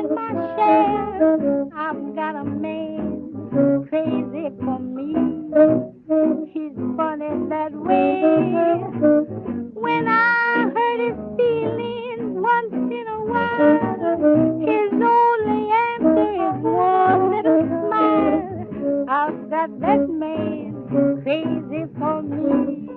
my share. I've got a man crazy for me. He's funny that way. When I hurt his feelings once in a while, his only answer is one little smile. I've got that man crazy for me.